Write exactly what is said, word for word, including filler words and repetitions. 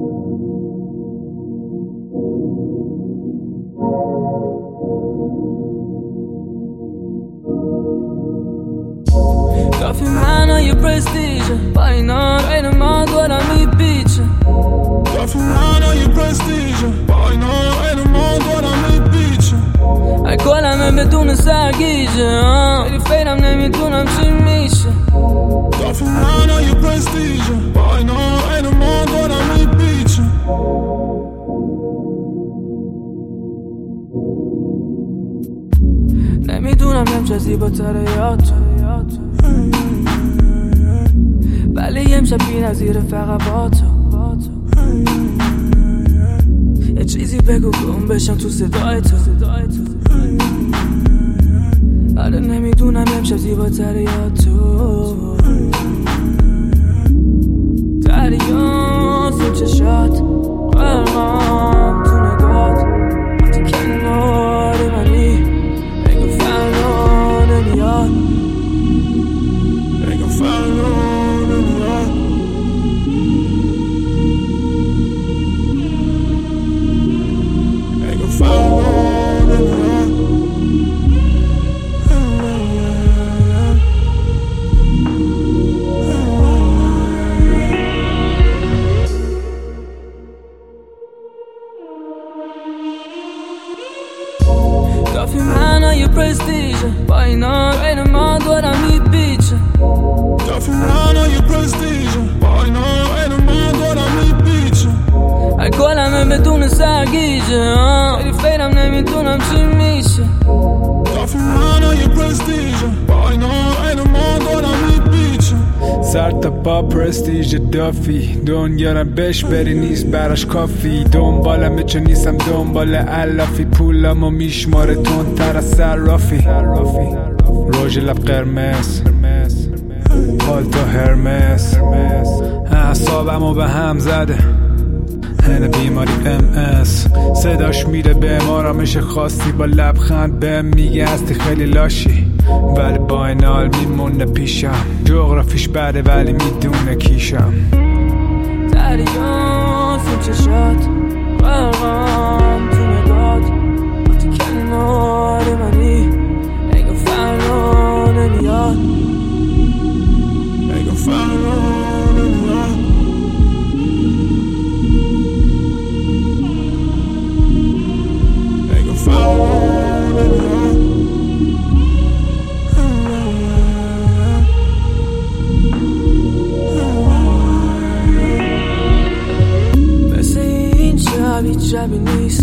کافی منو یه پرستیجه با اینا این ما دورم میپیچه کافی منو یه پرستیجه با اینا این ما دورم میپیچه ای کلمه بدون سرگیجه خیلی فیرم نمیدونم چی میشه کافی منو یه پرستیجه با اینا این ما دورم میپیچه نمیدونم نمچه زیباتره یا تو ولی امشب بی نظیره فقط با تو یه چیزی بگو گم بشم تو صدای تو آره نمیدونم امشب زیباتره یا تو دریا تو چشات قرمام تو نگات وقتی کنار منی بگو فردا نمیاد بگو فردا نمیاد بگو فردا نمیاد کافی منو یه پرستیجه با اینا این ما دورم میپیچه کافی منو یه پرستیجه با اینا این ما دورم میپیچه ای کلمه بدون سرگیجه خیلی فیرم نمیدونم چی میشه کافی منو یه پرستیجه با اینا این ما دورم میپیچه سر تا با پرستیژ دافی دنیا بهش بری نیست براش کافی دنبالم چه نیستم دنبال علافی پولمو میشماره تون تر از صرافی روژ لب قرمز پالتو هرمس اعصابمو به هم زده هنه بیماری ام اس صداش میره به آرامش خاصی با لبخند بهم میگه هستی خیلی لاشی ولی با این حال میمونه پیشم جغرافیش بده ولی میدونه کیشم دریا تو چشات قرقام تو نگات وقتی کنار منی بگو فردا نمیاد بگو فردا نمیاد بگو فردا نمیاد مثل این شب هیچ شبی نیست